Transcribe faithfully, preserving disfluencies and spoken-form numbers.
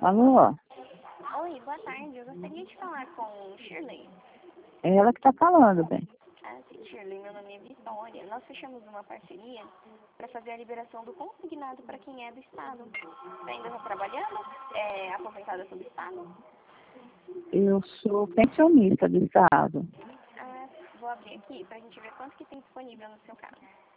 Alô? Oi, boa tarde. Eu gostaria de falar com Shirley. É ela que tá falando, bem. Ah, sim, Shirley. Meu nome é Vitória. Nós fechamos uma parceria para fazer a liberação do consignado para quem é do Estado. Você ainda está trabalhando? É aposentada do Estado? Eu sou pensionista do Estado. Ah, vou abrir aqui para a gente ver quanto que tem disponível no seu caso.